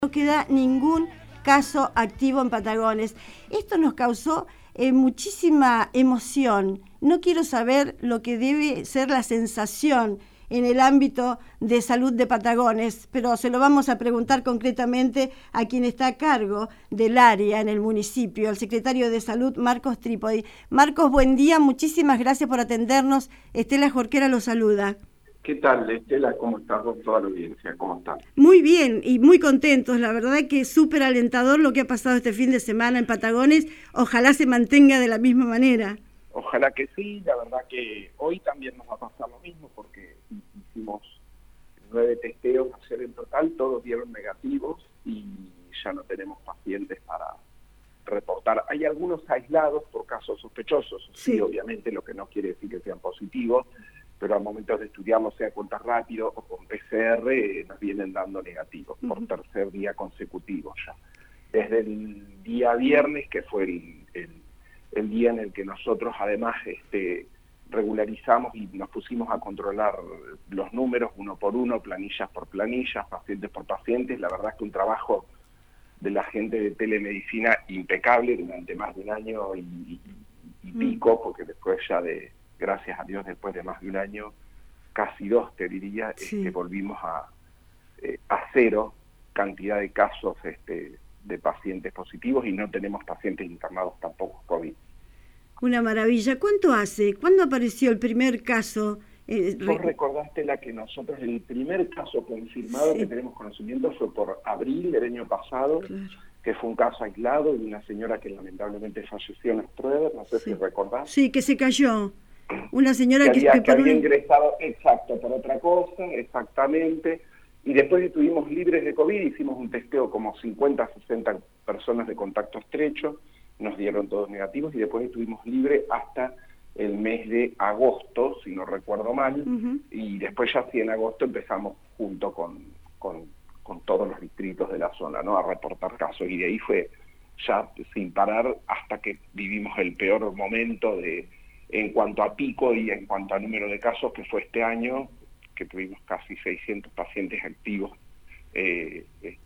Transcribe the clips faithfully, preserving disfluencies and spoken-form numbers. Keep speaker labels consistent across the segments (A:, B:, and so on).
A: No queda ningún caso activo en Patagones. Esto nos causó eh, muchísima emoción. No quiero saber lo que debe ser la sensación en el ámbito de salud de Patagones, pero se lo vamos a preguntar concretamente a quien está a cargo del área en el municipio, el secretario de Salud, Marcos Trípodi. Marcos, buen día, muchísimas gracias por atendernos. Estela Jorquera lo saluda.
B: ¿Qué tal, Estela? ¿Cómo estás con toda la audiencia? ¿Cómo están?
A: Muy bien y muy contentos. La verdad que es súper alentador lo que ha pasado este fin de semana en Patagones. Ojalá se mantenga de la misma manera.
B: Ojalá que sí. La verdad que hoy también nos va a pasar lo mismo porque hicimos nueve testeos ayer en total, todos dieron negativos y ya no tenemos pacientes para reportar. Hay algunos aislados por casos sospechosos, sí, sí obviamente, lo que no quiere decir que sean positivos, pero al momento de estudiarlo, sea con test rápido o con P C R, eh, nos vienen dando negativos uh-huh. por tercer día consecutivo ya. Desde el día viernes, que fue el, el, el día en el que nosotros además este, regularizamos y nos pusimos a controlar los números uno por uno, planillas por planillas, pacientes por pacientes, la verdad es que un trabajo de la gente de telemedicina impecable durante más de un año y, y, y pico, uh-huh. porque después ya de... gracias a Dios, después de más de un año, casi dos, te diría, sí. este, volvimos a, eh, a cero cantidad de casos este, de pacientes positivos y no tenemos pacientes internados tampoco COVID.
A: Una maravilla. ¿Cuánto hace? ¿Cuándo apareció el primer caso?
B: Eh, Vos re... recordaste la que nosotros, el primer caso confirmado sí. que tenemos conocimiento fue por abril del año pasado, claro. que fue un caso aislado de una señora que lamentablemente falleció en Stroeder, no sé sí. si recordás.
A: Sí, que se cayó. Una señora
B: que,
A: que,
B: había,
A: que,
B: que había
A: un...
B: ingresado, exacto, por otra cosa, exactamente, y después estuvimos libres de COVID, hicimos un testeo como cincuenta, sesenta personas de contacto estrecho, nos dieron todos negativos, y después estuvimos libres hasta el mes de agosto, si no recuerdo mal, uh-huh. y después ya sí en agosto empezamos junto con, con, con todos los distritos de la zona, ¿no?, a reportar casos, y de ahí fue ya sin parar hasta que vivimos el peor momento de en cuanto a pico y en cuanto a número de casos, que fue este año, que tuvimos casi seiscientos pacientes activos eh,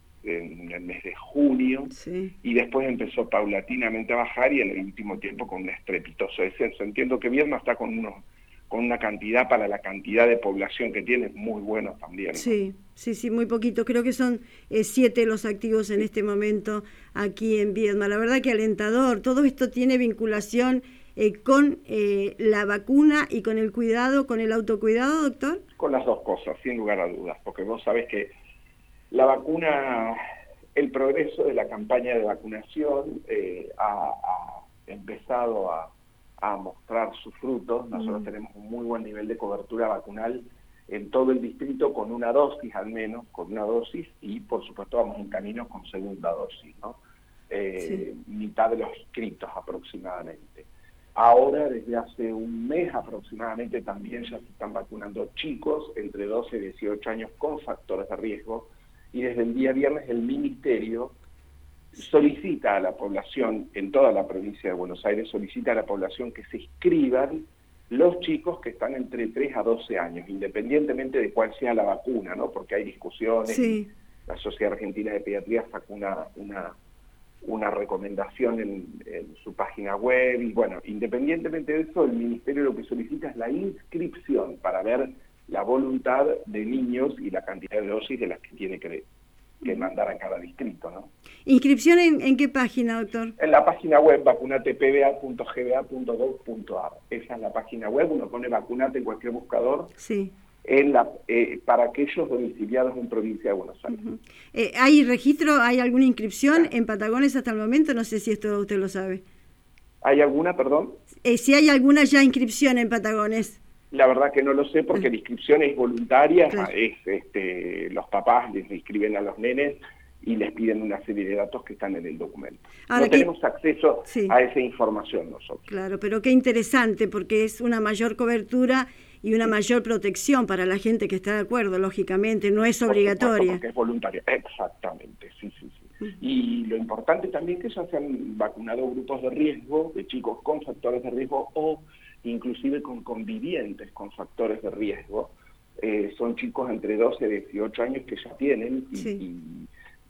B: en el mes de junio, sí. y después empezó paulatinamente a bajar y en el último tiempo con un estrepitoso descenso. Entiendo que Viedma está con, unos, con una cantidad para la cantidad de población que tiene muy bueno también, ¿no?
A: Sí, sí, sí, muy poquito. Creo que son eh, siete los activos en este momento aquí en Viedma. La verdad que alentador. Todo esto tiene vinculación Eh, con eh, la vacuna y con el cuidado, con el autocuidado, doctor?
B: Con las dos cosas, sin lugar a dudas, porque vos sabés que la vacuna, el progreso de la campaña de vacunación eh, ha, ha empezado a, a mostrar sus frutos. Nosotros mm. tenemos un muy buen nivel de cobertura vacunal en todo el distrito, con una dosis al menos, con una dosis, y por supuesto vamos en camino con segunda dosis, ¿no? Eh, sí. Mitad de los inscritos aproximadamente. Ahora, desde hace un mes aproximadamente, también ya se están vacunando chicos entre doce y dieciocho años con factores de riesgo, y desde el día viernes el Ministerio solicita a la población, en toda la provincia de Buenos Aires, solicita a la población que se inscriban los chicos que están entre tres a doce años, independientemente de cuál sea la vacuna, ¿no? Porque hay discusiones, sí. La Sociedad Argentina de Pediatría sacó una... una una recomendación en, en su página web, y bueno, independientemente de eso, el Ministerio lo que solicita es la inscripción para ver la voluntad de niños y la cantidad de dosis de las que tiene que, que mandar a cada distrito, ¿no?
A: ¿Inscripción en, en qué página, doctor?
B: En la página web vacunate p b a punto g b a punto gov punto a r. Esa es la página web, uno pone vacunate en cualquier buscador.
A: Sí.
B: En la, eh, para aquellos domiciliados en provincia de Buenos Aires.
A: Uh-huh. eh, ¿Hay registro, hay alguna inscripción en Patagones hasta el momento? No sé si esto usted lo sabe.
B: ¿Hay alguna, perdón?
A: Eh, si hay alguna ya inscripción en Patagones.
B: La verdad que no lo sé porque uh-huh. la inscripción es voluntaria, claro. es, este, los papás les inscriben a los nenes y les piden una serie de datos que están en el documento. Ahora, no que... tenemos acceso sí. a esa información nosotros.
A: Claro, pero qué interesante porque es una mayor cobertura y una mayor protección para la gente que está de acuerdo, lógicamente, no es obligatoria.
B: Porque es voluntaria, exactamente, sí, sí, sí. Uh-huh. Y lo importante también que ya se han vacunado grupos de riesgo, de chicos con factores de riesgo o inclusive con convivientes con factores de riesgo. Eh, son chicos entre doce y dieciocho años que ya tienen y, sí. y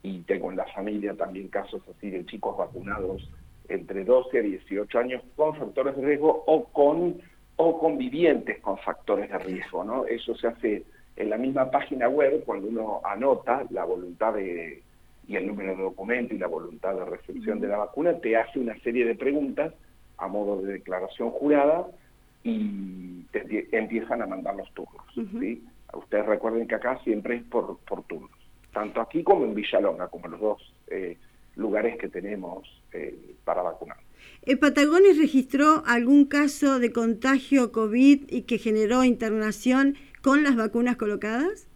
B: y tengo en la familia también casos así de chicos vacunados entre doce a dieciocho años con factores de riesgo o con o convivientes con factores de riesgo, ¿no? Eso se hace en la misma página web cuando uno anota la voluntad de y el número de documento y la voluntad de recepción de la vacuna, te hace una serie de preguntas a modo de declaración jurada y te empiezan a mandar los turnos. Uh-huh. ¿Sí? Ustedes recuerden que acá siempre es por, por turnos, tanto aquí como en Villalonga, como los dos eh, lugares que tenemos eh, para vacunar.
A: ¿El Patagones registró algún caso de contagio COVID y que generó internación con las vacunas colocadas?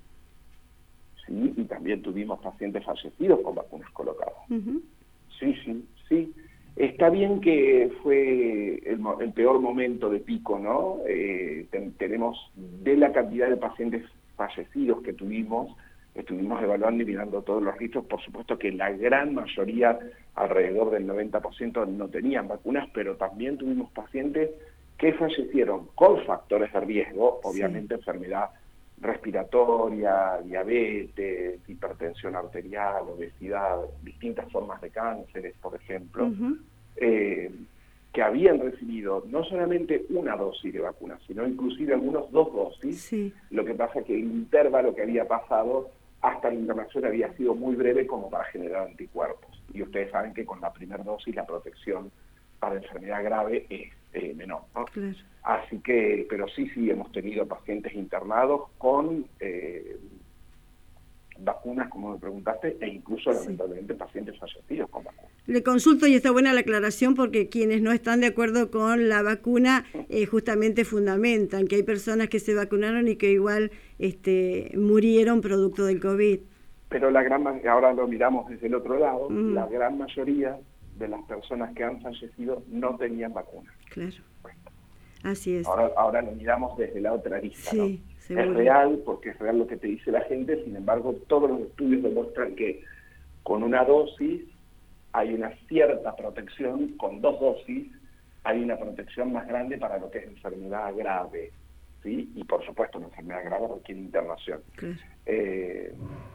B: Sí, y también tuvimos pacientes fallecidos con vacunas colocadas. Uh-huh. Sí, sí, sí. Está bien que fue el, el peor momento de pico, ¿no? Eh, ten, tenemos, de la cantidad de pacientes fallecidos que tuvimos, estuvimos evaluando y mirando todos los registros, por supuesto que la gran mayoría, alrededor del noventa por ciento, no tenían vacunas, pero también tuvimos pacientes que fallecieron con factores de riesgo, obviamente sí. Enfermedad respiratoria, diabetes, hipertensión arterial, obesidad, distintas formas de cánceres, por ejemplo, uh-huh. eh, que habían recibido no solamente una dosis de vacuna, sino inclusive algunos dos dosis. Sí. Lo que pasa es que el intervalo que había pasado hasta la internación había sido muy breve como para generar anticuerpos. Y ustedes saben que con la primera dosis la protección para enfermedad grave es eh, menor, ¿no? Claro. Así que, pero sí, sí, hemos tenido pacientes internados con eh, vacunas, como me preguntaste, e incluso, sí. lamentablemente, pacientes fallecidos con vacunas.
A: Le consulto, y está buena la aclaración, porque quienes no están de acuerdo con la vacuna eh, justamente fundamentan que hay personas que se vacunaron y que igual este, murieron producto del COVID.
B: Pero la gran ahora lo miramos desde el otro lado, mm. la gran mayoría de las personas que han fallecido no tenían vacuna.
A: Claro. Así es.
B: Ahora, ahora lo miramos desde la otra arista,
A: sí,
B: ¿no?
A: Seguro.
B: Es real, porque es real lo que te dice la gente, sin embargo, todos los estudios demuestran que con una dosis hay una cierta protección, con dos dosis hay una protección más grande para lo que es enfermedad grave, ¿sí? Y por supuesto, una enfermedad grave requiere internación. Claro. Eh,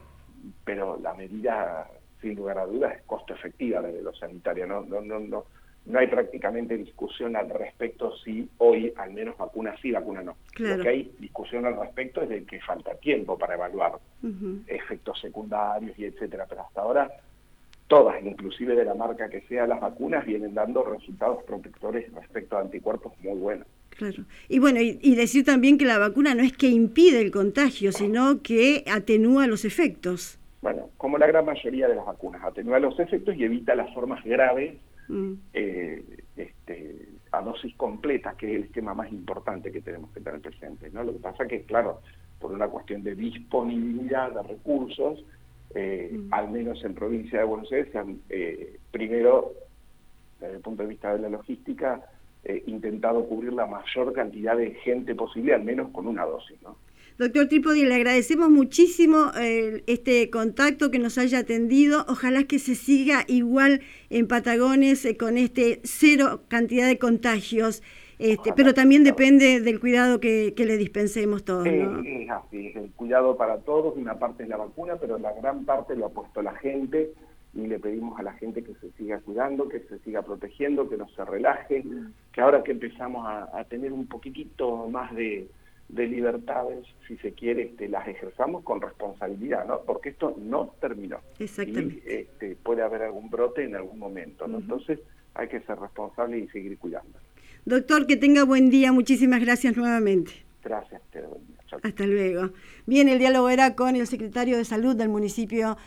B: pero la medida, sin lugar a dudas, es costo efectiva desde lo sanitario, ¿no? No, no, no. No hay prácticamente discusión al respecto si hoy al menos vacuna sí, vacuna no. Claro. Lo que hay discusión al respecto es de que falta tiempo para evaluar uh-huh. efectos secundarios y etcétera, pero hasta ahora todas, inclusive de la marca que sea, las vacunas vienen dando resultados protectores respecto a anticuerpos muy buenos.
A: Claro. Y bueno, y, y decir también que la vacuna no es que impide el contagio, sino que atenúa los efectos.
B: Bueno, como la gran mayoría de las vacunas, atenúa los efectos y evita las formas graves Mm. Eh, este, a dosis completa, que es el esquema más importante que tenemos que tener presente, ¿no? Lo que pasa que, claro, por una cuestión de disponibilidad de recursos, eh, mm. al menos en provincia de Buenos Aires, se han, eh, primero, desde el punto de vista de la logística, eh, intentado cubrir la mayor cantidad de gente posible, al menos con una dosis, ¿no?
A: Doctor Tripodi, le agradecemos muchísimo eh, este contacto, que nos haya atendido. Ojalá que se siga igual en Patagones eh, con este cero cantidad de contagios, este, pero también depende del cuidado que, que le dispensemos todos, ¿no?
B: Eh, es así, el cuidado para todos, una parte es la vacuna, pero la gran parte lo ha puesto la gente, y le pedimos a la gente que se siga cuidando, que se siga protegiendo, que no se relaje, que ahora que empezamos a, a tener un poquitito más de... de libertades, si se quiere, este, las ejerzamos con responsabilidad, ¿no? Porque esto no terminó.
A: Exactamente.
B: Y este, puede haber algún brote en algún momento, ¿no? Uh-huh. Entonces hay que ser responsable y seguir cuidando.
A: Doctor, que tenga buen día. Muchísimas gracias nuevamente.
B: Gracias, te doy.
A: Hasta luego. Bien, el diálogo era con el secretario de Salud del municipio